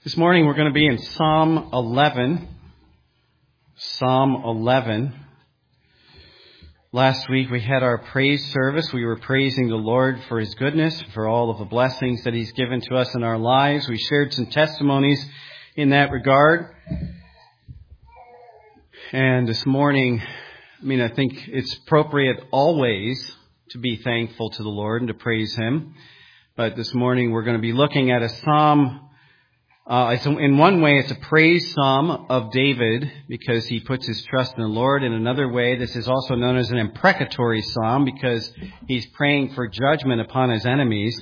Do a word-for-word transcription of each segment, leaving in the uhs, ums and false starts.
This morning we're going to be in Psalm eleven. Psalm eleven. Last week we had our praise service. We were praising the Lord for His goodness, for all of the blessings that He's given to us in our lives. We shared some testimonies in that regard. And this morning, I mean, I think it's appropriate always to be thankful to the Lord and to praise Him. But this morning we're going to be looking at a psalm. Uh, it's, in one way, it's a praise psalm of David because he puts his trust in the Lord. In another way, this is also known as an imprecatory psalm because he's praying for judgment upon his enemies.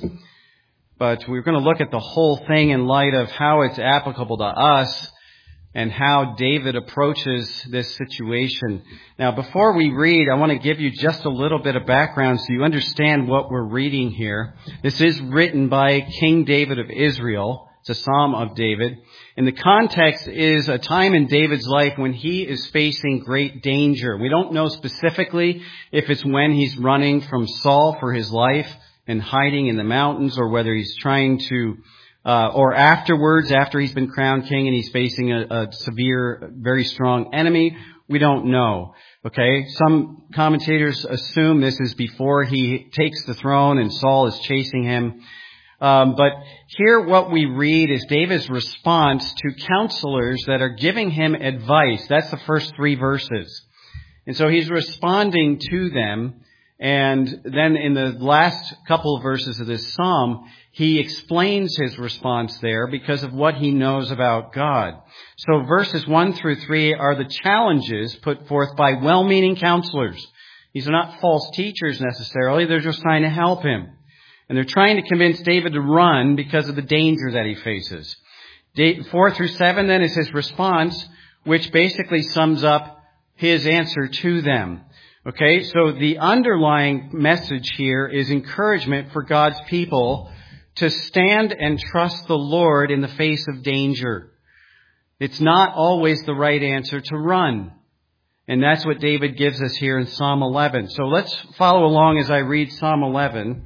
But we're going to look at the whole thing in light of how it's applicable to us and how David approaches this situation. Now, before we read, I want to give you just a little bit of background so you understand what we're reading here. This is written by King David of Israel. It's a psalm of David. And the context is a time in David's life when he is facing great danger. We don't know specifically if it's when he's running from Saul for his life and hiding in the mountains, or whether he's trying to, uh, or afterwards, after he's been crowned king and he's facing a, a severe, very strong enemy. We don't know. Okay? Some commentators assume this is before he takes the throne and Saul is chasing him. Um, but here what we read is David's response to counselors that are giving him advice. That's the first three verses. And so he's responding to them. And then in the last couple of verses of this psalm, he explains his response there because of what he knows about God. So verses one through three are the challenges put forth by well-meaning counselors. These are not false teachers necessarily. They're just trying to help him. And they're trying to convince David to run because of the danger that he faces. Four through seven then is his response, which basically sums up his answer to them. Okay, so the underlying message here is encouragement for God's people to stand and trust the Lord in the face of danger. It's not always the right answer to run. And that's what David gives us here in Psalm eleven. So let's follow along as I read Psalm eleven.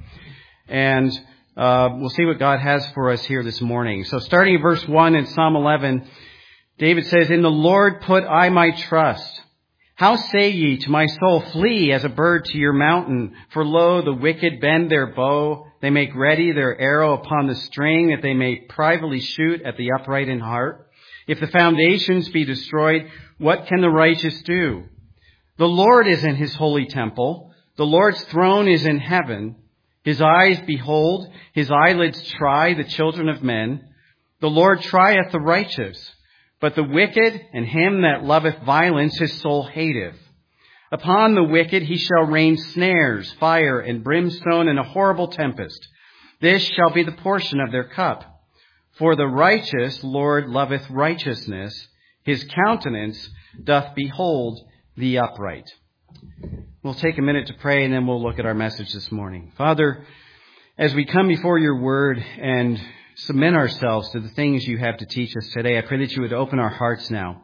And uh, we'll see what God has for us here this morning. So starting in verse one in Psalm eleven, David says, "In the Lord put I my trust. How say ye to my soul, flee as a bird to your mountain? For lo, the wicked bend their bow. They make ready their arrow upon the string, that they may privily shoot at the upright in heart. If the foundations be destroyed, what can the righteous do? The Lord is in his holy temple. The Lord's throne is in heaven. His eyes behold, his eyelids try the children of men. The Lord trieth the righteous, but the wicked and him that loveth violence his soul hateth. Upon the wicked he shall rain snares, fire and brimstone, and a horrible tempest. This shall be the portion of their cup. For the righteous Lord loveth righteousness. His countenance doth behold the upright." We'll take a minute to pray, and then we'll look at our message this morning. Father, as we come before your word and submit ourselves to the things you have to teach us today, I pray that you would open our hearts now.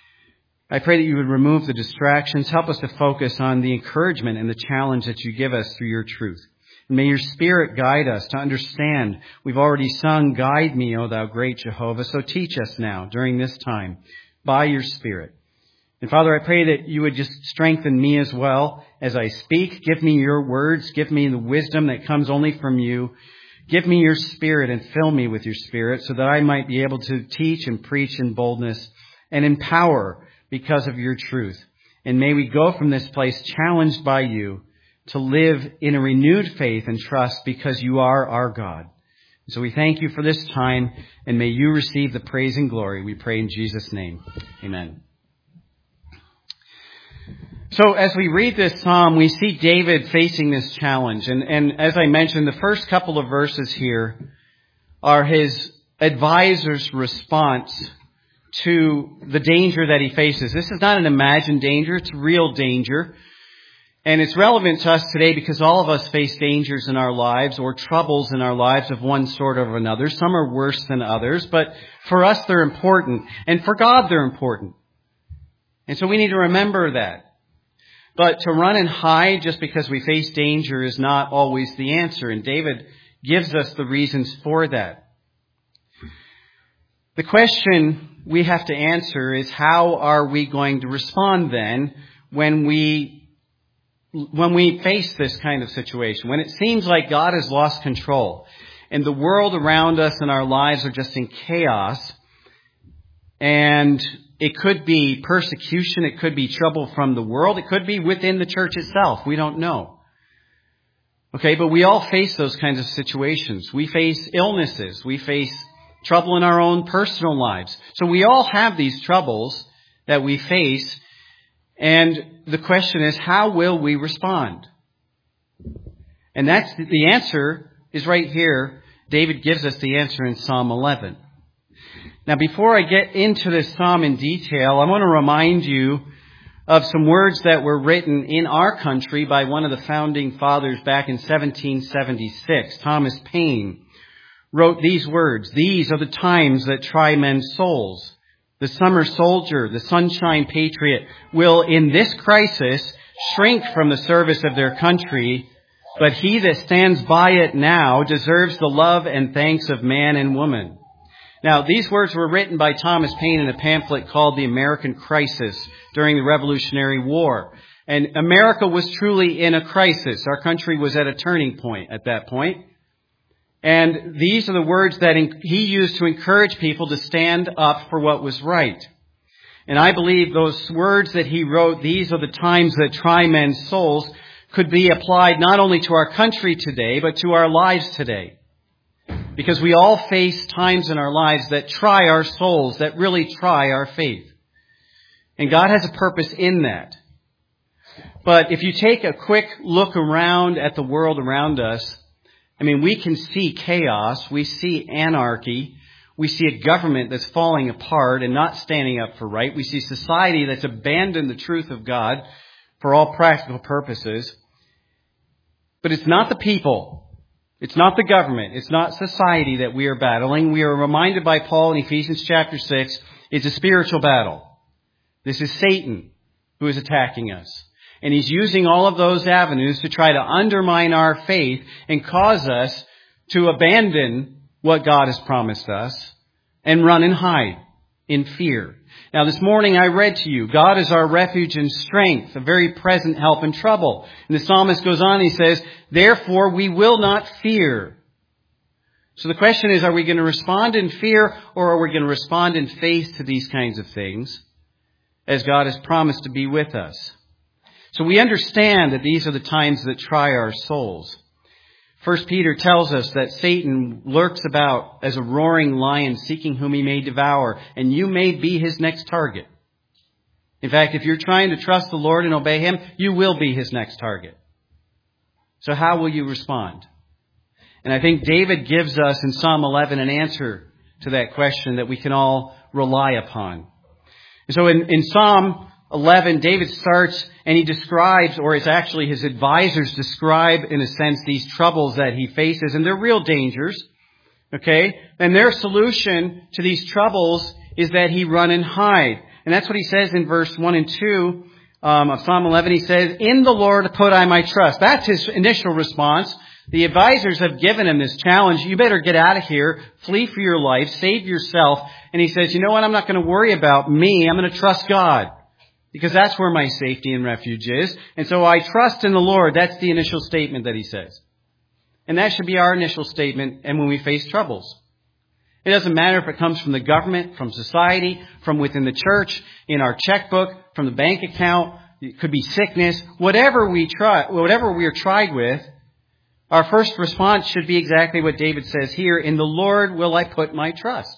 I pray that you would remove the distractions, help us to focus on the encouragement and the challenge that you give us through your truth. And may your Spirit guide us to understand. We've already sung, "Guide me, O thou great Jehovah." So teach us now during this time by your Spirit. And Father, I pray that you would just strengthen me as well as I speak. Give me your words. Give me the wisdom that comes only from you. Give me your Spirit and fill me with your Spirit so that I might be able to teach and preach in boldness and in power because of your truth. And may we go from this place challenged by you to live in a renewed faith and trust because you are our God. So we thank you for this time, and may you receive the praise and glory. We pray in Jesus' name. Amen. So as we read this psalm, we see David facing this challenge. And, and as I mentioned, the first couple of verses here are his advisor's response to the danger that he faces. This is not an imagined danger. It's real danger. And it's relevant to us today because all of us face dangers in our lives or troubles in our lives of one sort or another. Some are worse than others, but for us they're important. And for God they're important. And so we need to remember that. But to run and hide just because we face danger is not always the answer. And David gives us the reasons for that. The question we have to answer is, how are we going to respond then when we, when we face this kind of situation? When it seems like God has lost control and the world around us and our lives are just in chaos, and it could be persecution, it could be trouble from the world, it could be within the church itself. We don't know. Okay, but we all face those kinds of situations. We face illnesses. We face trouble in our own personal lives. So we all have these troubles that we face. And the question is, how will we respond? And that's the answer is right here. David gives us the answer in Psalm eleven. Now, before I get into this psalm in detail, I want to remind you of some words that were written in our country by one of the founding fathers back in seventeen seventy-six. Thomas Paine wrote these words: "These are the times that try men's souls. The summer soldier, the sunshine patriot, will in this crisis shrink from the service of their country, but he that stands by it now deserves the love and thanks of man and woman." Now, these words were written by Thomas Paine in a pamphlet called The American Crisis during the Revolutionary War. And America was truly in a crisis. Our country was at a turning point at that point. And these are the words that he used to encourage people to stand up for what was right. And I believe those words that he wrote, "These are the times that try men's souls," could be applied not only to our country today, but to our lives today. Because we all face times in our lives that try our souls, that really try our faith. And God has a purpose in that. But if you take a quick look around at the world around us, I mean, we can see chaos, we see anarchy, we see a government that's falling apart and not standing up for right. We see society that's abandoned the truth of God for all practical purposes. But it's not the people. It's not the government. It's not society that we are battling. We are reminded by Paul in Ephesians chapter six, it's a spiritual battle. This is Satan who is attacking us. And he's using all of those avenues to try to undermine our faith and cause us to abandon what God has promised us and run and hide in fear. Now, this morning I read to you, God is our refuge and strength, a very present help in trouble. And the psalmist goes on, he says, "Therefore we will not fear." So the question is, are we going to respond in fear, or are we going to respond in faith to these kinds of things as God has promised to be with us? So we understand that these are the times that try our souls. First Peter tells us that Satan lurks about as a roaring lion seeking whom he may devour, and you may be his next target. In fact, if you're trying to trust the Lord and obey him, you will be his next target. So how will you respond? And I think David gives us in Psalm eleven an answer to that question that we can all rely upon. And so in, in Psalm eleven, David starts and he describes, or it's actually his advisors describe, in a sense, these troubles that he faces. And they're real dangers. Okay? And their solution to these troubles is that he run and hide. And that's what he says in verse one and two um, of Psalm eleven. He says, "In the Lord put I my trust." That's his initial response. The advisors have given him this challenge. You better get out of here, flee for your life, save yourself. And he says, you know what? I'm not going to worry about me. I'm going to trust God. Because that's where my safety and refuge is. And so I trust in the Lord. That's the initial statement that he says. And that should be our initial statement and when we face troubles. It doesn't matter if it comes from the government, from society, from within the church, in our checkbook, from the bank account. It could be sickness. Whatever we try, whatever we are tried with, our first response should be exactly what David says here. In the Lord will I put my trust.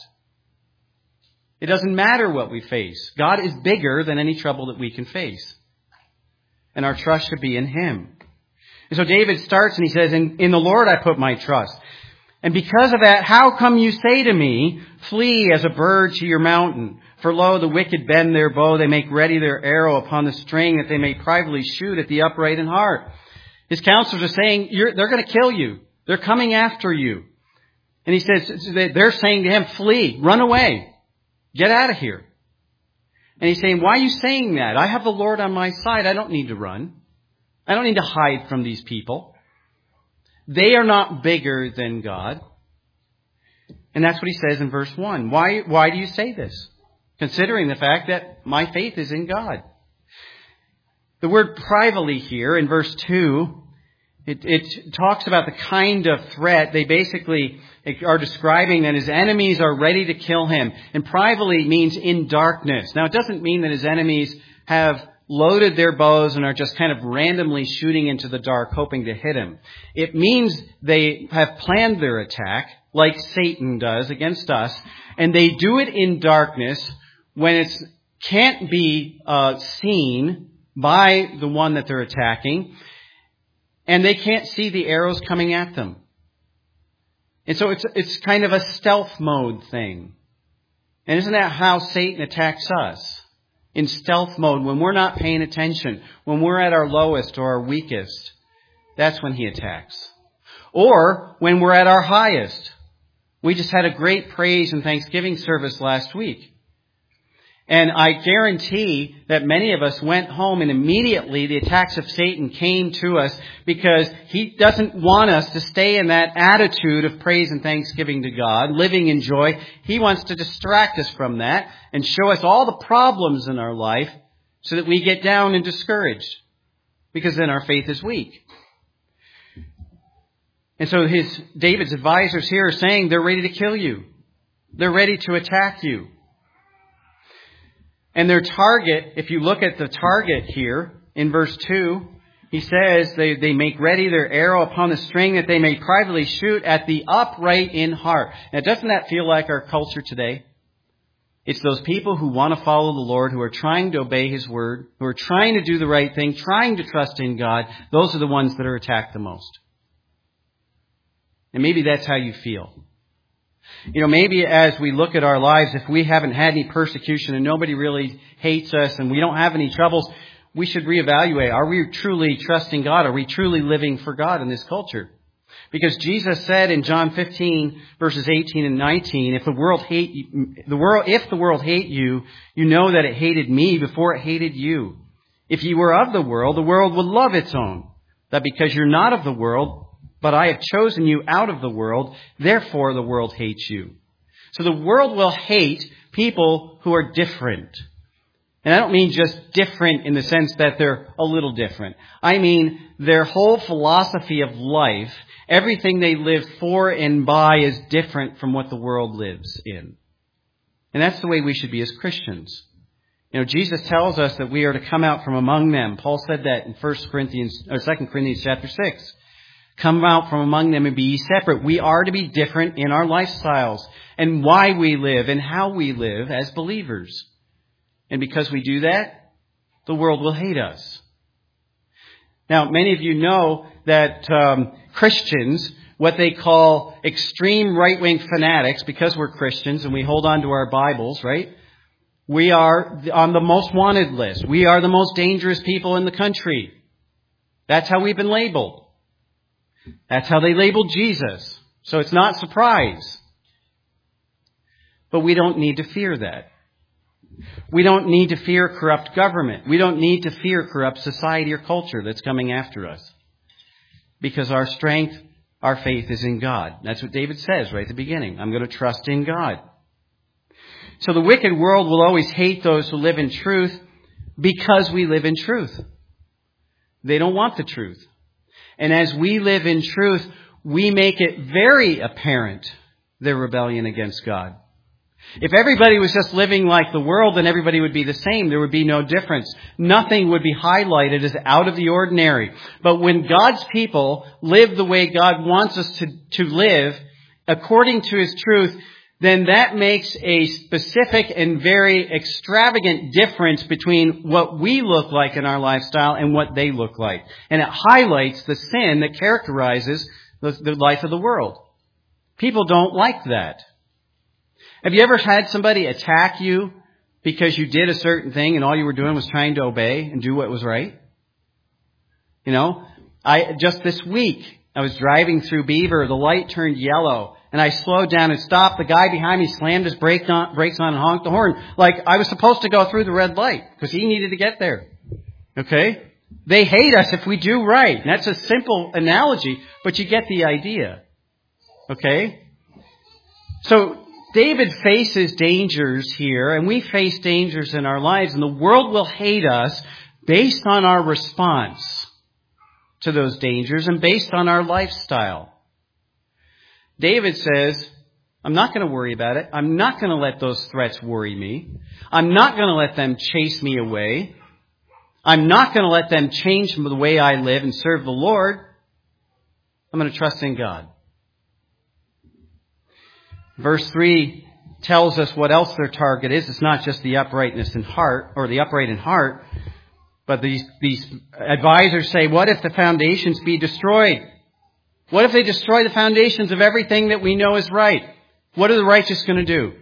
It doesn't matter what we face. God is bigger than any trouble that we can face. And our trust should be in him. And so David starts and he says, in, in the Lord I put my trust. And because of that, how come you say to me, flee as a bird to your mountain? For lo, the wicked bend their bow. They make ready their arrow upon the string that they may privately shoot at the upright in heart. His counselors are saying, You're, they're going to kill you. They're coming after you. And he says, they're saying to him, flee, run away. Get out of here. And he's saying, why are you saying that? I have the Lord on my side. I don't need to run. I don't need to hide from these people. They are not bigger than God. And that's what he says in verse one. Why, why do you say this? Considering the fact that my faith is in God. The word privately here in verse two, it, it talks about the kind of threat. They basically are describing that his enemies are ready to kill him. And privately means in darkness. Now, it doesn't mean that his enemies have loaded their bows and are just kind of randomly shooting into the dark, hoping to hit him. It means they have planned their attack, like Satan does against us, and they do it in darkness when it can't be uh, seen by the one that they're attacking, and they can't see the arrows coming at them. And so it's it's kind of a stealth mode thing. And isn't that how Satan attacks us? In stealth mode, when we're not paying attention, when we're at our lowest or our weakest, that's when he attacks. Or when we're at our highest. We just had a great praise and thanksgiving service last week. And I guarantee that many of us went home and immediately the attacks of Satan came to us because he doesn't want us to stay in that attitude of praise and thanksgiving to God, living in joy. He wants to distract us from that and show us all the problems in our life so that we get down and discouraged because then our faith is weak. And so his David's advisors here are saying they're ready to kill you. They're ready to attack you. And their target, if you look at the target here in verse two, he says they, they make ready their arrow upon the string that they may privately shoot at the upright in heart. Now, doesn't that feel like our culture today? It's those people who want to follow the Lord, who are trying to obey his word, who are trying to do the right thing, trying to trust in God. Those are the ones that are attacked the most. And maybe that's how you feel. You know, maybe as we look at our lives, if we haven't had any persecution and nobody really hates us and we don't have any troubles, we should reevaluate. Are we truly trusting God? Are we truly living for God in this culture? Because Jesus said in John fifteen, verses eighteen and nineteen, if the world hate you, the world, if the world hate you, you know that it hated me before it hated you. If you were of the world, the world would love its own. That because you're not of the world, but I have chosen you out of the world, therefore the world hates you. So the world will hate people who are different. And I don't mean just different in the sense that they're a little different. I mean their whole philosophy of life, everything they live for and by is different from what the world lives in. And that's the way we should be as Christians. You know, Jesus tells us that we are to come out from among them. Paul said that in First Corinthians or Second Corinthians chapter six. Come out from among them and be ye separate. We are to be different in our lifestyles and why we live and how we live as believers. And because we do that, the world will hate us. Now, many of you know that um, Christians, what they call extreme right-wing fanatics, because we're Christians and we hold on to our Bibles, right? We are on the most wanted list. We are the most dangerous people in the country. That's how we've been labeled. That's how they labeled Jesus. So it's not surprise. But we don't need to fear that. We don't need to fear corrupt government. We don't need to fear corrupt society or culture that's coming after us. Because our strength, our faith is in God. That's what David says right at the beginning. I'm going to trust in God. So the wicked world will always hate those who live in truth because we live in truth. They don't want the truth. And as we live in truth, we make it very apparent their rebellion against God. If everybody was just living like the world, then everybody would be the same. There would be no difference. Nothing would be highlighted as out of the ordinary. But when God's people live the way God wants us to, to live, according to his truth, then that makes a specific and very extravagant difference between what we look like in our lifestyle and what they look like. And it highlights the sin that characterizes the, the life of the world. People don't like that. Have you ever had somebody attack you because you did a certain thing and all you were doing was trying to obey and do what was right? You know, I just this week, I was driving through Beaver. The light turned yellow. And I slowed down and stopped. The guy behind me slammed his brakes on, brakes on and honked the horn. Like I was supposed to go through the red light because he needed to get there. Okay? They hate us if we do right. And that's a simple analogy, but you get the idea. Okay? So David faces dangers here, and we face dangers in our lives, and the world will hate us based on our response to those dangers and based on our lifestyle. David says, I'm not going to worry about it. I'm not going to let those threats worry me. I'm not going to let them chase me away. I'm not going to let them change the way I live and serve the Lord. I'm going to trust in God. Verse three tells us what else their target is. It's not just the uprightness in heart, or the upright in heart, but these, these advisors say, what if the foundations be destroyed? What if they destroy the foundations of everything that we know is right? What are the righteous going to do?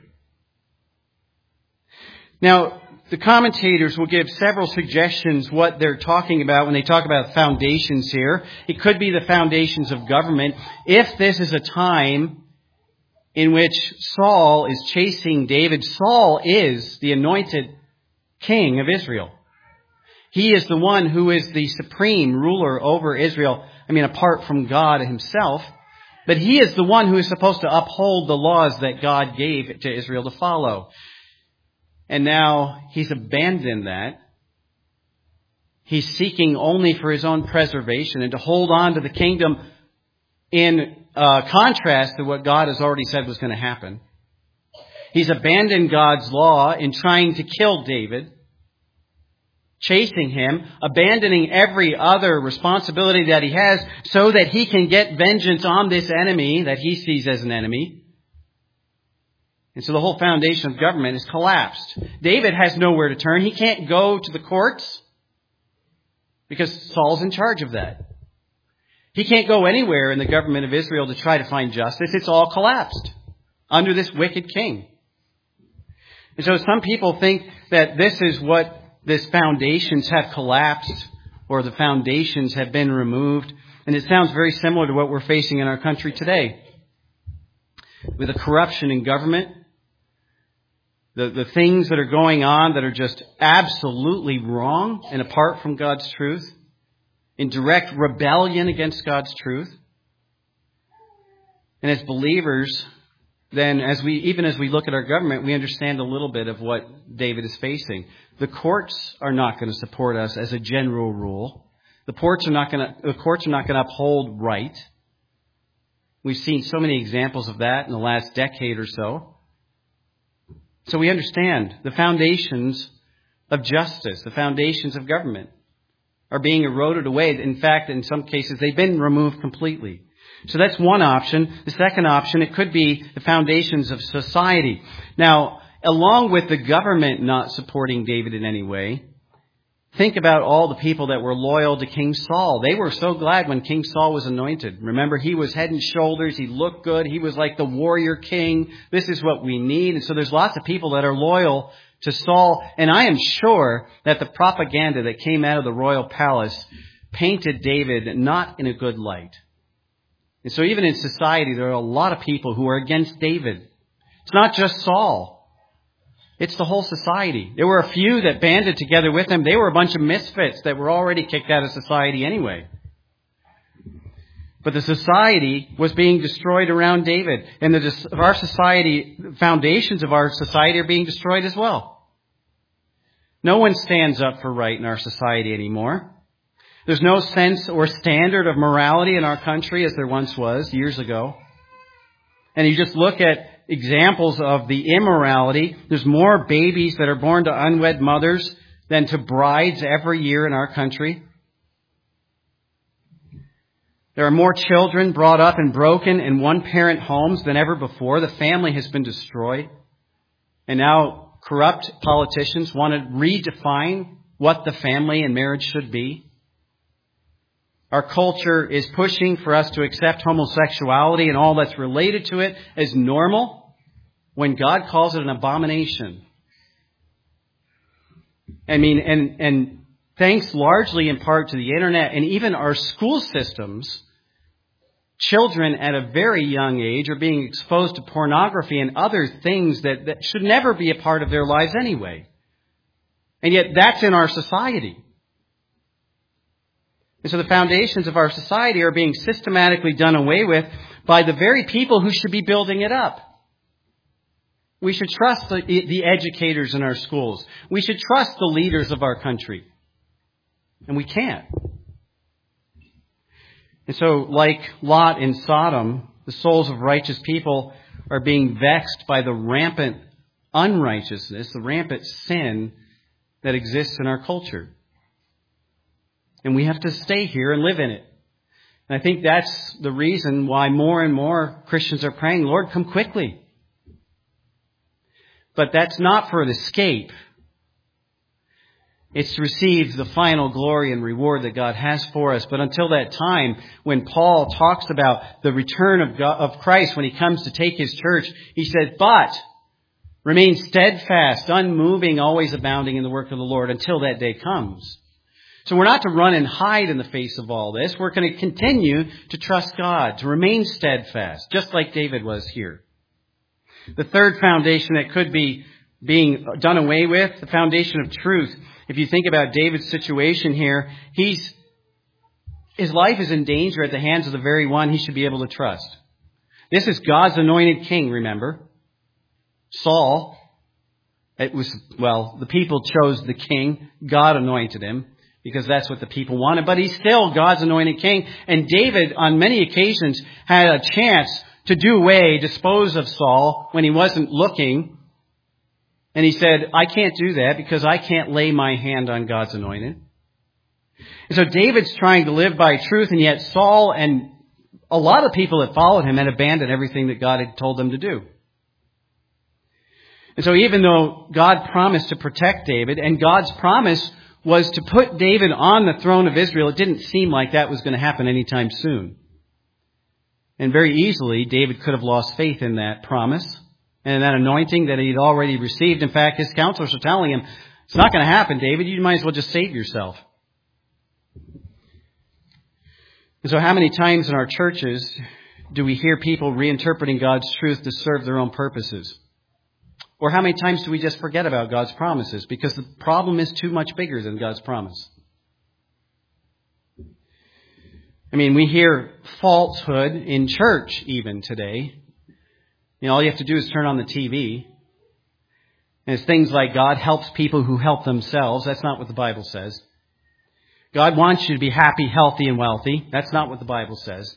Now, the commentators will give several suggestions what they're talking about when they talk about foundations here. It could be the foundations of government. If this is a time in which Saul is chasing David, Saul is the anointed king of Israel. He is the one who is the supreme ruler over Israel. I mean, apart from God himself. But he is the one who is supposed to uphold the laws that God gave to Israel to follow. And now he's abandoned that. He's seeking only for his own preservation and to hold on to the kingdom in uh, contrast to what God has already said was going to happen. He's abandoned God's law in trying to kill David, chasing him, abandoning every other responsibility that he has so that he can get vengeance on this enemy that he sees as an enemy. And so the whole foundation of government is collapsed. David has nowhere to turn. He can't go to the courts because Saul's in charge of that. He can't go anywhere in the government of Israel to try to find justice. It's all collapsed under this wicked king. And so some people think that this is what these foundations have collapsed, or the foundations have been removed. And it sounds very similar to what we're facing in our country today. With the corruption in government, the, the things that are going on that are just absolutely wrong and apart from God's truth, in direct rebellion against God's truth. And as believers, then as we, even as we look at our government, we understand a little bit of what David is facing. The courts are not going to support us as a general rule. The courts are not going to, the courts are not going to uphold right. We've seen so many examples of that in the last decade or so. So we understand the foundations of justice, the foundations of government are being eroded away. In fact, in some cases, they've been removed completely. So that's one option. The second option, it could be the foundations of society. Now, along with the government not supporting David in any way, think about all the people that were loyal to King Saul. They were so glad when King Saul was anointed. Remember, he was head and shoulders. He looked good. He was like the warrior king. This is what we need. And so there's lots of people that are loyal to Saul. And I am sure that the propaganda that came out of the royal palace painted David not in a good light. And so even in society, there are a lot of people who are against David. It's not just Saul. It's the whole society. There were a few that banded together with him. They were a bunch of misfits that were already kicked out of society anyway. But the society was being destroyed around David. And the, our society, foundations of our society are being destroyed as well. No one stands up for right in our society anymore. There's no sense or standard of morality in our country as there once was years ago. And you just look at examples of the immorality. There's more babies that are born to unwed mothers than to brides every year in our country. There are more children brought up in broken and one-parent homes than ever before. The family has been destroyed. And now corrupt politicians want to redefine what the family and marriage should be. Our culture is pushing for us to accept homosexuality and all that's related to it as normal when God calls it an abomination. I mean, and, and thanks largely in part to the internet and even our school systems, children at a very young age are being exposed to pornography and other things that, that should never be a part of their lives anyway. And yet that's in our society. And so the foundations of our society are being systematically done away with by the very people who should be building it up. We should trust the, the educators in our schools. We should trust the leaders of our country. And we can't. And so, like Lot in Sodom, the souls of righteous people are being vexed by the rampant unrighteousness, the rampant sin that exists in our culture. And we have to stay here and live in it. And I think that's the reason why more and more Christians are praying, Lord, come quickly. But that's not for an escape. It's to receive the final glory and reward that God has for us. But until that time, when Paul talks about the return of God, of Christ, when he comes to take his church, he says, but remain steadfast, unmoving, always abounding in the work of the Lord until that day comes. So we're not to run and hide in the face of all this. We're going to continue to trust God, to remain steadfast, just like David was here. The third foundation that could be being done away with, the foundation of truth. If you think about David's situation here, he's his life is in danger at the hands of the very one he should be able to trust. This is God's anointed king, remember? Saul, it was, well, the people chose the king. God anointed him because that's what the people wanted. But he's still God's anointed king. And David, on many occasions, had a chance to do away, dispose of Saul when he wasn't looking. And he said, I can't do that because I can't lay my hand on God's anointed. And so David's trying to live by truth, and yet Saul and a lot of people that followed him had abandoned everything that God had told them to do. And so even though God promised to protect David, and God's promise was to put David on the throne of Israel, it didn't seem like that was going to happen anytime soon. And very easily, David could have lost faith in that promise and that anointing that he'd already received. In fact, his counselors are telling him, it's not going to happen, David. You might as well just save yourself. And so how many times in our churches do we hear people reinterpreting God's truth to serve their own purposes? Or how many times do we just forget about God's promises? Because the problem is too much bigger than God's promise. I mean, we hear falsehood in church even today. You know, all you have to do is turn on the T V. And it's things like God helps people who help themselves. That's not what the Bible says. God wants you to be happy, healthy, and wealthy. That's not what the Bible says.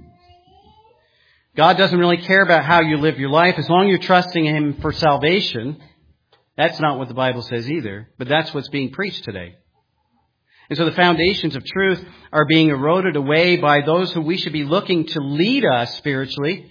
God doesn't really care about how you live your life as long as you're trusting Him for salvation. That's not what the Bible says either. But that's what's being preached today. And so the foundations of truth are being eroded away by those who we should be looking to lead us spiritually.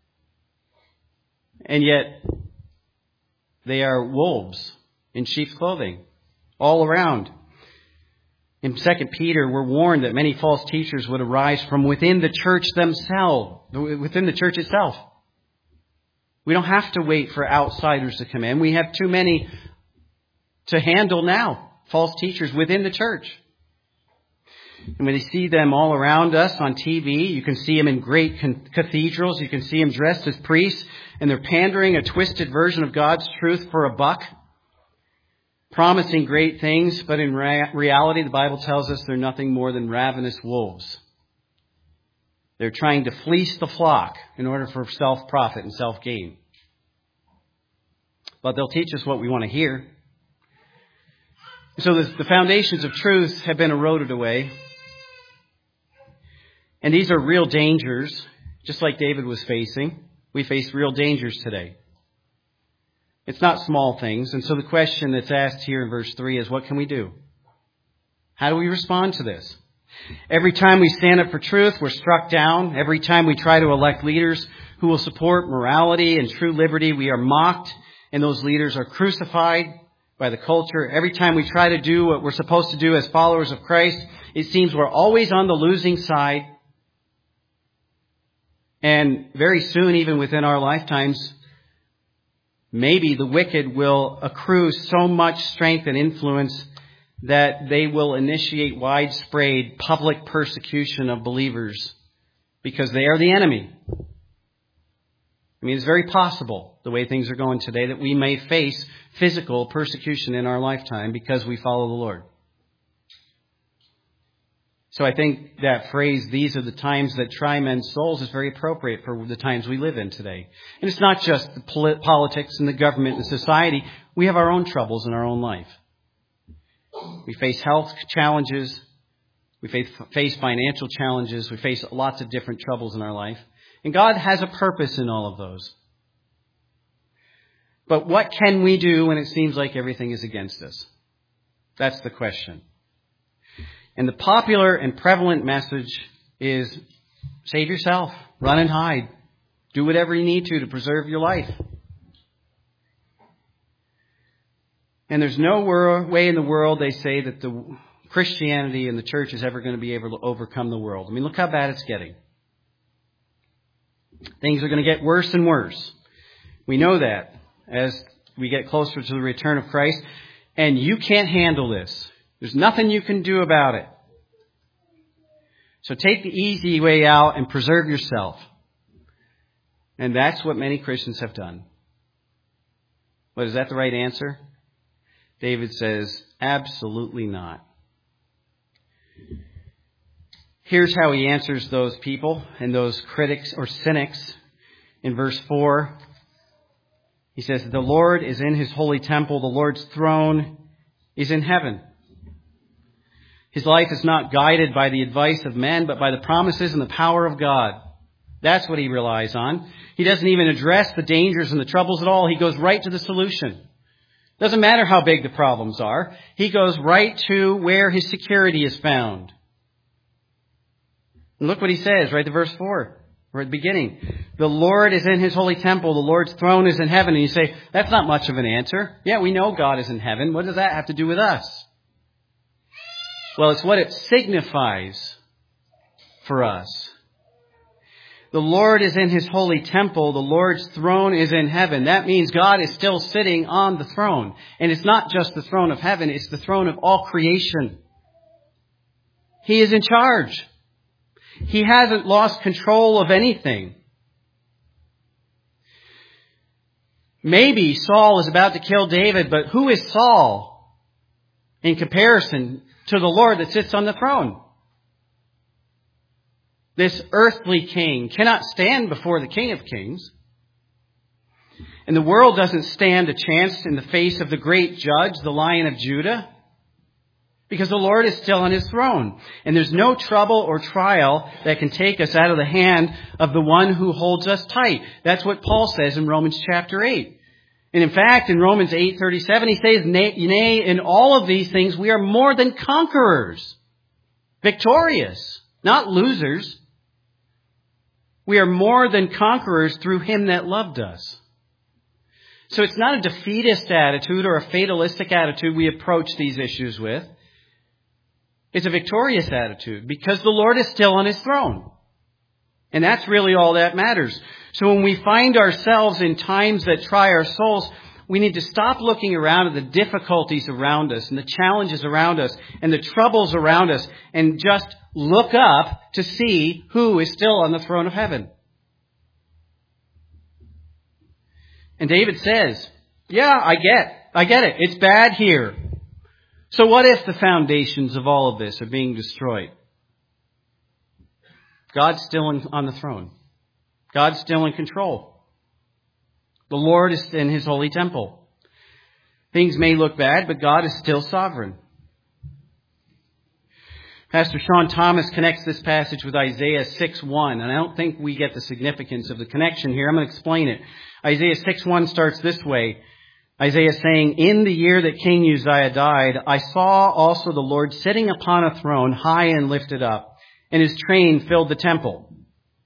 And yet, they are wolves in sheep's clothing all around. In Second Peter, we're warned that many false teachers would arise from within the church themselves, within the church itself. We don't have to wait for outsiders to come in. We have too many to handle now, false teachers within the church. And when you see them all around us on T V, you can see them in great cathedrals. You can see them dressed as priests, and they're pandering a twisted version of God's truth for a buck, promising great things, but in rea- reality, the Bible tells us they're nothing more than ravenous wolves. They're trying to fleece the flock in order for self-profit and self-gain. But they'll teach us what we want to hear. So the, the foundations of truth have been eroded away. And these are real dangers, just like David was facing. We face real dangers today. It's not small things. And so the question that's asked here in verse three is, what can we do? How do we respond to this? Every time we stand up for truth, we're struck down. Every time we try to elect leaders who will support morality and true liberty, we are mocked, and those leaders are crucified by the culture. Every time we try to do what we're supposed to do as followers of Christ, it seems we're always on the losing side. And very soon, even within our lifetimes, maybe the wicked will accrue so much strength and influence that they will initiate widespread public persecution of believers because they are the enemy. I mean, it's very possible, the way things are going today, that we may face physical persecution in our lifetime because we follow the Lord. So I think that phrase, these are the times that try men's souls, is very appropriate for the times we live in today. And it's not just the polit- politics and the government and society. We have our own troubles in our own life. We face health challenges. We face, face financial challenges. We face lots of different troubles in our life. And God has a purpose in all of those. But what can we do when it seems like everything is against us? That's the question. And the popular and prevalent message is, save yourself, run and hide, do whatever you need to to preserve your life. And there's no way in the world, they say, that the Christianity and the church is ever going to be able to overcome the world. I mean, look how bad it's getting. Things are going to get worse and worse. We know that as we get closer to the return of Christ. And you can't handle this. There's nothing you can do about it. So take the easy way out and preserve yourself. And that's what many Christians have done. But is that the right answer? David says, absolutely not. Here's how he answers those people and those critics or cynics in verse four. He says, the Lord is in his holy temple. The Lord's throne is in heaven. His life is not guided by the advice of men, but by the promises and the power of God. That's what he relies on. He doesn't even address the dangers and the troubles at all. He goes right to the solution. Doesn't matter how big the problems are. He goes right to where his security is found. And look what he says, right to verse four. We're at the beginning. The Lord is in his holy temple. The Lord's throne is in heaven. And you say, that's not much of an answer. Yeah, we know God is in heaven. What does that have to do with us? Well, it's what it signifies for us. The Lord is in his holy temple. The Lord's throne is in heaven. That means God is still sitting on the throne. And it's not just the throne of heaven. It's the throne of all creation. He is in charge. He hasn't lost control of anything. Maybe Saul is about to kill David, but who is Saul in comparison to the Lord that sits on the throne? This earthly king cannot stand before the King of Kings. And the world doesn't stand a chance in the face of the great judge, the Lion of Judah, because the Lord is still on his throne. And there's no trouble or trial that can take us out of the hand of the one who holds us tight. That's what Paul says in Romans chapter eight. And in fact, in Romans eight thirty-seven, he says, nay, in all of these things, we are more than conquerors. Victorious, not losers. We are more than conquerors through him that loved us. So it's not a defeatist attitude or a fatalistic attitude we approach these issues with. It's a victorious attitude because the Lord is still on his throne. And that's really all that matters. So when we find ourselves in times that try our souls, we need to stop looking around at the difficulties around us and the challenges around us and the troubles around us and just look up to see who is still on the throne of heaven. And David says, yeah, I get, I get it. It's bad here. So what if the foundations of all of this are being destroyed? God's still in, on the throne. God's still in control. The Lord is in his holy temple. Things may look bad, but God is still sovereign. Pastor Sean Thomas connects this passage with Isaiah six one, and I don't think we get the significance of the connection here. I'm going to explain it. Isaiah six one starts this way. Isaiah saying, in the year that King Uzziah died, I saw also the Lord sitting upon a throne high and lifted up, and his train filled the temple.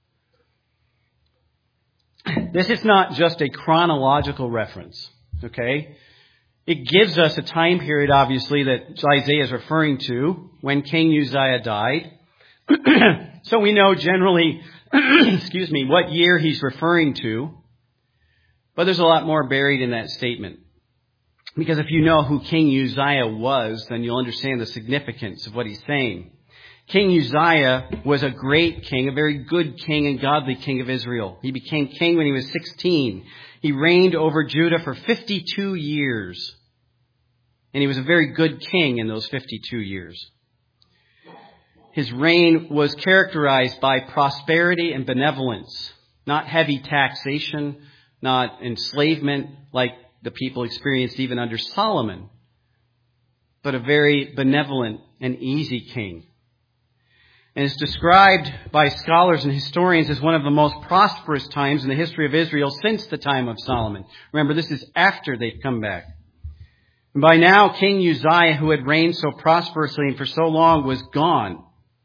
This is not just a chronological reference, okay? It gives us a time period, obviously, that Isaiah is referring to when King Uzziah died. So we know generally, excuse me, what year he's referring to. But there's a lot more buried in that statement. Because if you know who King Uzziah was, then you'll understand the significance of what he's saying. King Uzziah was a great king, a very good king and godly king of Israel. He became king when he was sixteen. He reigned over Judah for fifty-two years. And he was a very good king in those fifty-two years. his reign was characterized by prosperity and benevolence, not heavy taxation, not enslavement like the people experienced even under Solomon, but a very benevolent and easy king. And is described by scholars and historians as one of the most prosperous times in the history of Israel since the time of Solomon. Remember, this is after they've come back. And by now, King Uzziah, who had reigned so prosperously and for so long, was gone.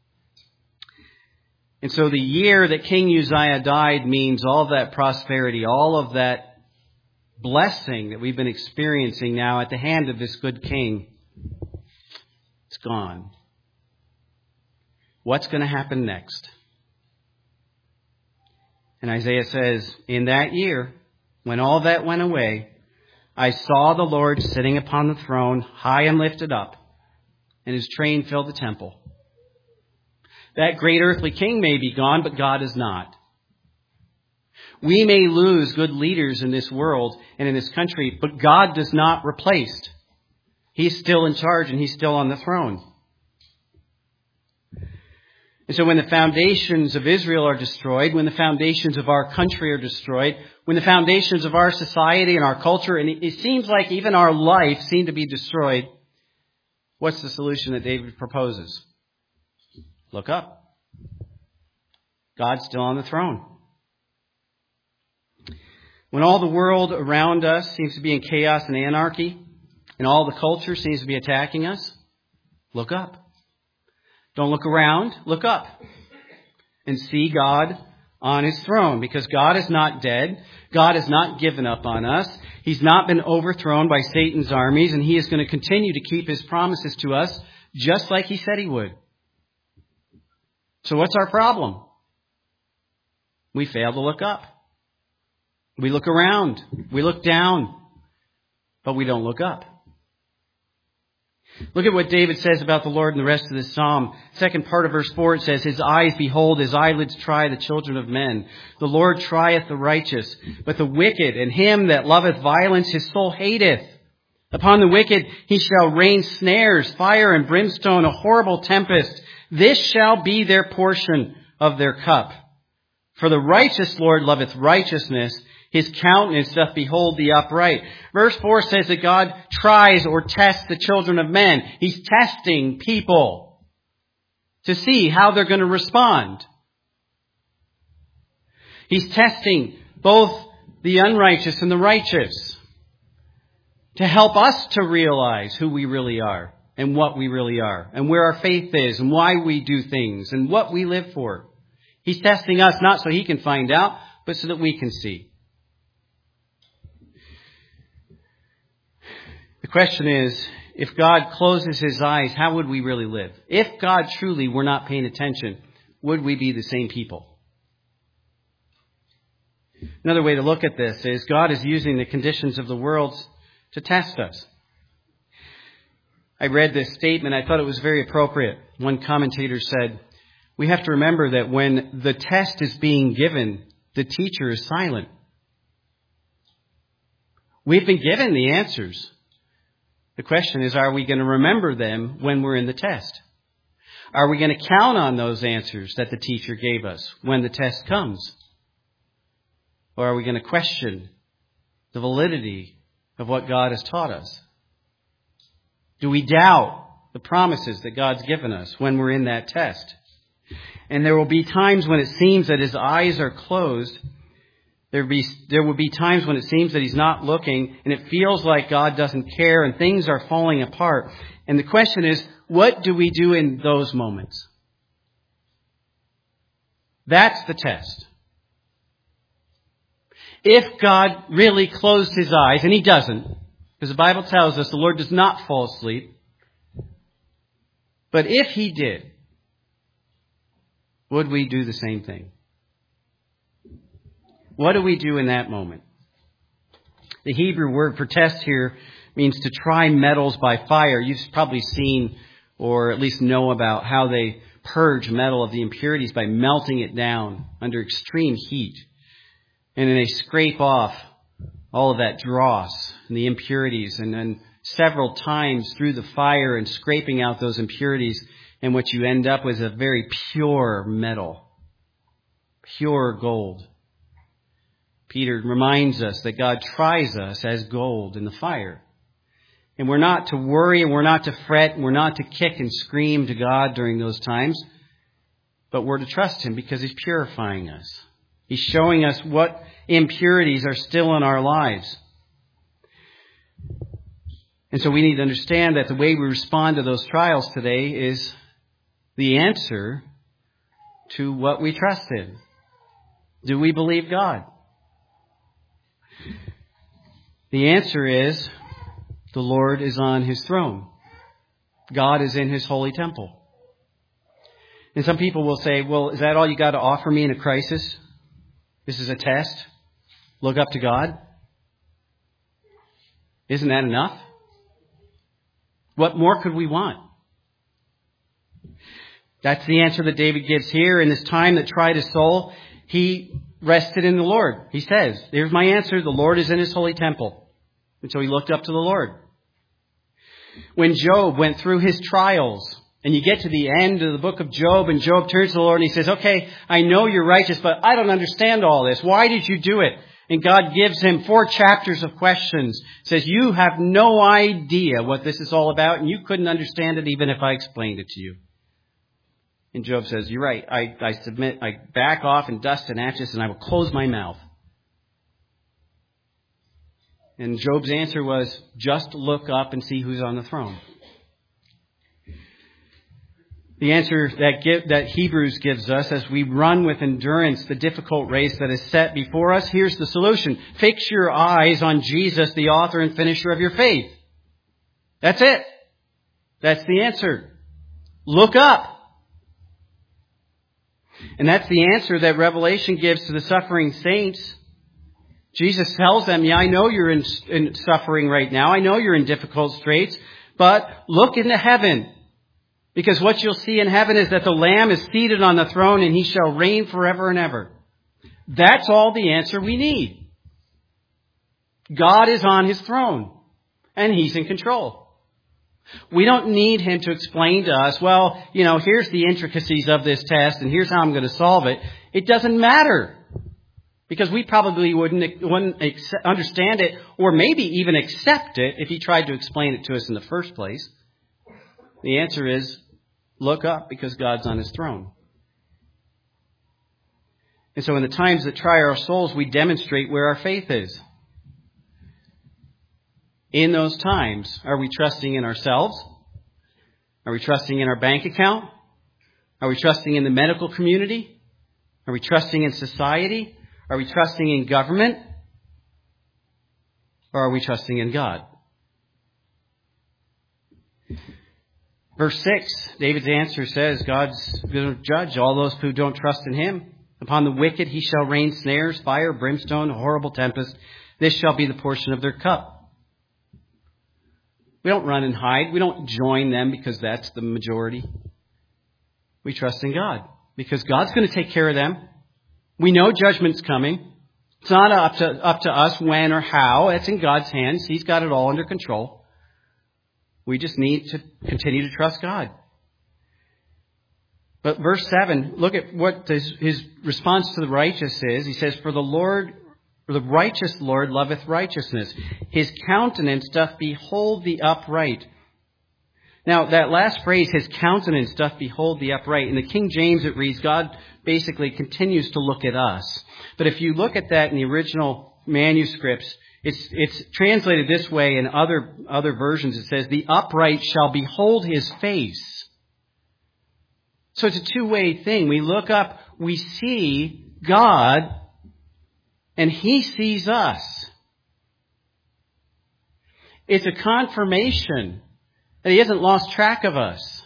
And so the year that King Uzziah died means all of that prosperity, all of that blessing that we've been experiencing now at the hand of this good king, it's gone. What's going to happen next? And Isaiah says, in that year, when all that went away, I saw the Lord sitting upon the throne, high and lifted up, and his train filled the temple. That great earthly king may be gone, but God is not. We may lose good leaders in this world and in this country, but God does not replace. He's still in charge and he's still on the throne. And so when the foundations of Israel are destroyed, when the foundations of our country are destroyed, when the foundations of our society and our culture, and it seems like even our life seem to be destroyed, what's the solution that David proposes? Look up. God's still on the throne. When all the world around us seems to be in chaos and anarchy, and all the culture seems to be attacking us, look up. Don't look around, look up. And see God on his throne, because God is not dead. God has not given up on us. He's not been overthrown by Satan's armies, and he is going to continue to keep his promises to us just like he said he would. So what's our problem? We fail to look up. We look around. We look down. But we don't look up. Look at what David says about the Lord in the rest of this psalm. Second part of verse four, it says, his eyes behold, his eyelids try the children of men. The Lord trieth the righteous, but the wicked and him that loveth violence his soul hateth. Upon the wicked he shall rain snares, fire and brimstone, a horrible tempest. This shall be their portion of their cup. For the righteous Lord loveth righteousness. His countenance doth behold the upright. Verse four says that God tries or tests the children of men. He's testing people to see how they're going to respond. He's testing both the unrighteous and the righteous to help us to realize who we really are and what we really are and where our faith is and why we do things and what we live for. He's testing us not so he can find out, but so that we can see. The question is, if God closes his eyes, how would we really live? If God truly were not paying attention, would we be the same people? Another way to look at this is God is using the conditions of the world to test us. I read this statement. I thought it was very appropriate. One commentator said, we have to remember that when the test is being given, the teacher is silent. We've been given the answers. The question is, are we going to remember them when we're in the test? Are we going to count on those answers that the teacher gave us when the test comes? Or are we going to question the validity of what God has taught us? Do we doubt the promises that God's given us when we're in that test? And there will be times when it seems that his eyes are closed. There be, there will be times when it seems that he's not looking and it feels like God doesn't care and things are falling apart. And the question is, what do we do in those moments? That's the test. If God really closed his eyes, and he doesn't, because the Bible tells us the Lord does not fall asleep. But if he did, would we do the same thing? What do we do in that moment? The Hebrew word for test here means to try metals by fire. You've probably seen or at least know about how they purge metal of the impurities by melting it down under extreme heat. And then they scrape off all of that dross and the impurities. And then several times through the fire and scraping out those impurities, And what you end up with is a very pure metal. Pure gold. Peter reminds us that God tries us as gold in the fire. And we're not to worry and we're not to fret and we're not to kick and scream to God during those times. But we're to trust Him because He's purifying us. He's showing us what impurities are still in our lives. And so we need to understand that the way we respond to those trials today is the answer to what we trust in. Do we believe God? The answer is the Lord is on His throne. God is in His holy temple. And some people will say, well, is that all you got to offer me in a crisis? This is a test. Look up to God. Isn't that enough? What more could we want? That's the answer that David gives here. In this time that tried his soul, he rested in the Lord. He says, there's my answer. The Lord is in His holy temple. And so he looked up to the Lord. When Job went through his trials, and you get to the end of the book of Job, and Job turns to the Lord and he says, okay, I know you're righteous, but I don't understand all this. Why did you do it? And God gives him four chapters of questions. Says, you have no idea what this is all about, and you couldn't understand it even if I explained it to you. And Job says, you're right. I, I submit, I back off in dust and ashes, and I will close my mouth. And Job's answer was, just look up and see who's on the throne. The answer that give, that Hebrews gives us as we run with endurance the difficult race that is set before us, here's the solution. Fix your eyes on Jesus, the author and finisher of your faith. That's it. That's the answer. Look up. And that's the answer that Revelation gives to the suffering saints. Jesus tells them, yeah, I know you're in, in suffering right now. I know you're in difficult straits, but look into heaven. Because what you'll see in heaven is that the Lamb is seated on the throne and He shall reign forever and ever. That's all the answer we need. God is on His throne and He's in control. We don't need Him to explain to us, well, you know, here's the intricacies of this test and here's how I'm going to solve it. It doesn't matter. Because we probably wouldn't, wouldn't understand it or maybe even accept it if He tried to explain it to us in the first place. The answer is, look up because God's on His throne. And so in the times that try our souls, we demonstrate where our faith is. In those times, are we trusting in ourselves? Are we trusting in our bank account? Are we trusting in the medical community? Are we trusting in society? Are we trusting in government? Or are we trusting in God? Verse six, David's answer says, God's going to judge all those who don't trust in Him. Upon the wicked He shall rain snares, fire, brimstone, a horrible tempest. This shall be the portion of their cup. We don't run and hide. We don't join them because that's the majority. We trust in God because God's going to take care of them. We know judgment's coming. It's not up to, up to us when or how. It's in God's hands. He's got it all under control. We just need to continue to trust God. But verse seven, look at what his, his response to the righteous is. He says, For the Lord, for the righteous Lord loveth righteousness. His countenance doth behold the upright. Now, that last phrase, His countenance doth behold the upright. In the King James it reads, God basically continues to look at us. But if you look at that in the original manuscripts, It's, it's translated this way in other, other versions. It says, the upright shall behold His face. So it's a two-way thing. We look up, we see God, and He sees us. It's a confirmation that He hasn't lost track of us.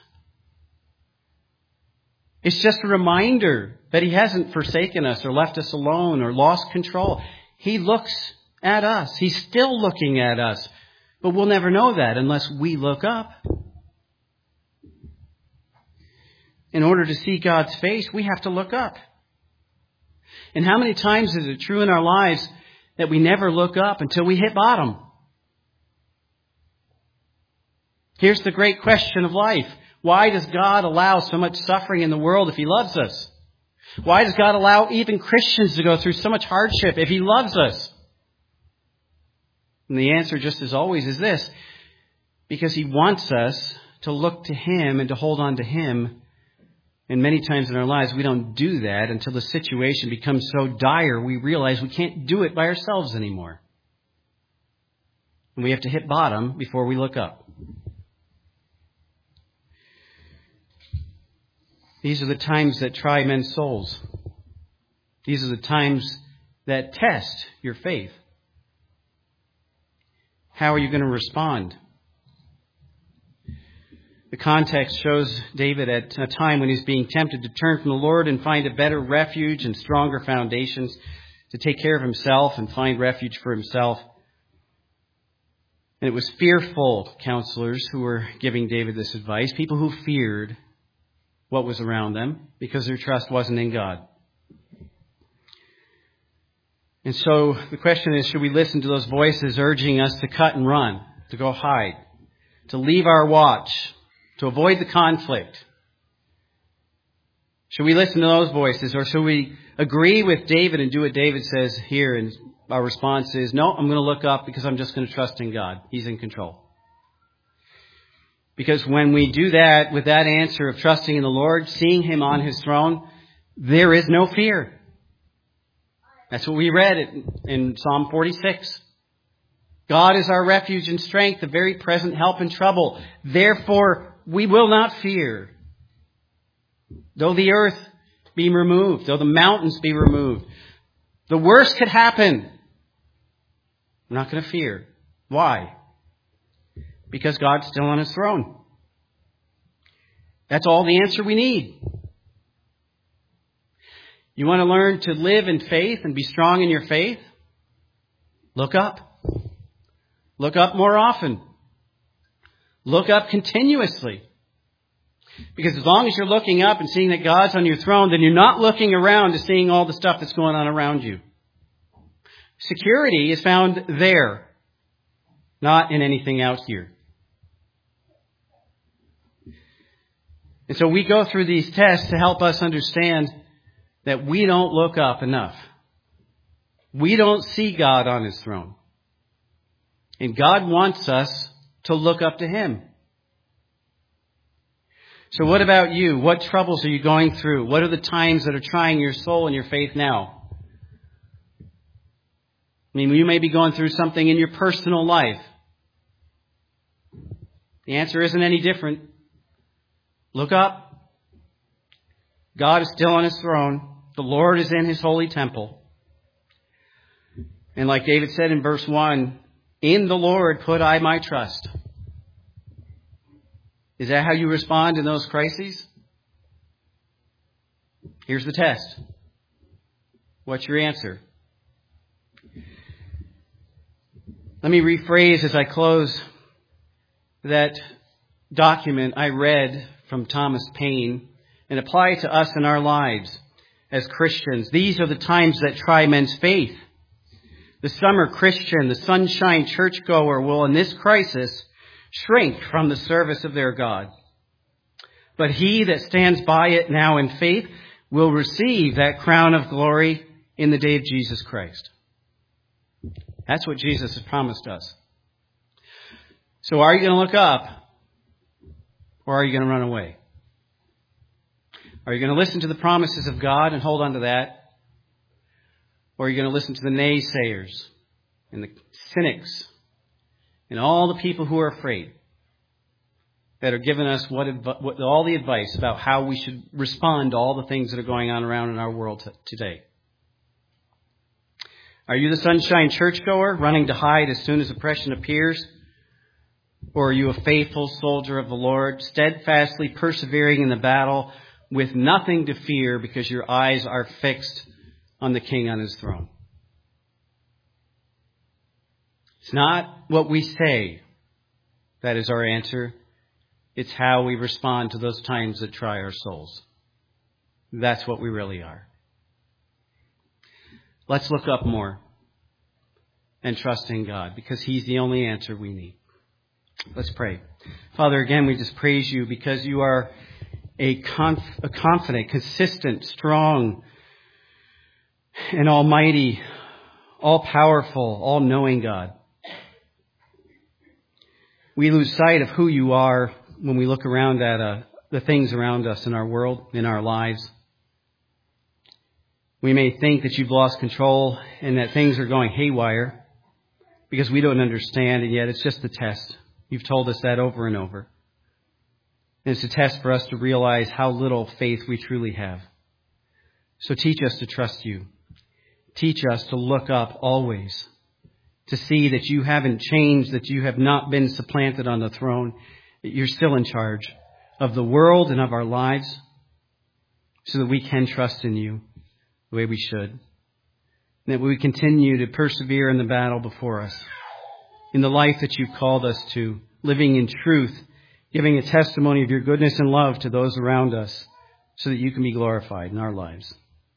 It's just a reminder that He hasn't forsaken us or left us alone or lost control. He looks at us. He's still looking at us. But we'll never know that unless we look up. In order to see God's face, we have to look up. And how many times is it true in our lives that we never look up until we hit bottom? Here's the great question of life. Why does God allow so much suffering in the world if He loves us? Why does God allow even Christians to go through so much hardship if He loves us? And the answer, just as always, is this: because He wants us to look to Him and to hold on to Him. And many times in our lives, we don't do that until the situation becomes so dire we realize we can't do it by ourselves anymore. And we have to hit bottom before we look up. These are the times that try men's souls. These are the times that test your faith. How are you going to respond? The context shows David at a time when he's being tempted to turn from the Lord and find a better refuge and stronger foundations, to take care of himself and find refuge for himself. And it was fearful counselors who were giving David this advice, people who feared what was around them because their trust wasn't in God. And so the question is, should we listen to those voices urging us to cut and run, to go hide, to leave our watch, to avoid the conflict? Should we listen to those voices, or should we agree with David and do what David says here? And our response is, no, I'm going to look up because I'm just going to trust in God. He's in control. Because when we do that with that answer of trusting in the Lord, seeing Him on His throne, there is no fear. That's what we read in Psalm forty-six. God is our refuge and strength, a very present help in trouble. Therefore, we will not fear. Though the earth be removed, though the mountains be removed, the worst could happen. We're not going to fear. Why? Because God's still on His throne. That's all the answer we need. You want to learn to live in faith and be strong in your faith? Look up. Look up more often. Look up continuously. Because as long as you're looking up and seeing that God's on your throne, then you're not looking around to seeing all the stuff that's going on around you. Security is found there, not in anything out here. And so we go through these tests to help us understand that we don't look up enough. We don't see God on His throne. And God wants us to look up to Him. So what about you? What troubles are you going through? What are the times that are trying your soul and your faith now? I mean, you may be going through something in your personal life. The answer isn't any different. Look up. God is still on His throne. The Lord is in His holy temple. And like David said in verse one, in the Lord put I my trust. Is that how you respond in those crises? Here's the test. What's your answer? Let me rephrase as I close that document I read from Thomas Paine and apply it to us in our lives as Christians. These are the times that try men's faith. The summer Christian, the sunshine churchgoer will in this crisis shrink from the service of their God. But he that stands by it now in faith will receive that crown of glory in the day of Jesus Christ. That's what Jesus has promised us. So are you going to look up, or are you going to run away? Are you going to listen to the promises of God and hold on to that? Or are you going to listen to the naysayers and the cynics and all the people who are afraid that are giving us what, what all the advice about how we should respond to all the things that are going on around in our world t- today? Are you the sunshine churchgoer running to hide as soon as oppression appears? Or are you a faithful soldier of the Lord, steadfastly persevering in the battle with nothing to fear because your eyes are fixed on the King on His throne? It's not what we say that is our answer. It's how we respond to those times that try our souls. That's what we really are. Let's look up more and trust in God, because He's the only answer we need. Let's pray. Father, again, we just praise you because you are a, conf- a confident, consistent, strong, and almighty, all-powerful, all-knowing God. We lose sight of who you are when we look around at uh, the things around us in our world, in our lives. We may think that you've lost control and that things are going haywire because we don't understand, and yet it's just a test. You've told us that over and over. And it's a test for us to realize how little faith we truly have. So teach us to trust you. Teach us to look up always, to see that you haven't changed, that you have not been supplanted on the throne, that you're still in charge of the world and of our lives, so that we can trust in you the way we should. And that we continue to persevere in the battle before us, in the life that you've called us to, living in truth, giving a testimony of your goodness and love to those around us, so that you can be glorified in our lives.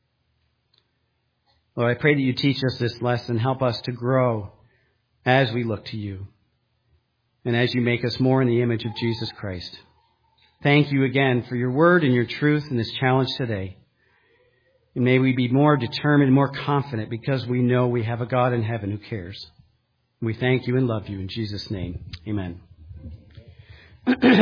Lord, I pray that you teach us this lesson, help us to grow as we look to you, and as you make us more in the image of Jesus Christ. Thank you again for your word and your truth in this challenge today. And may we be more determined, more confident, because we know we have a God in heaven who cares. We thank you and love you in Jesus' name. Amen.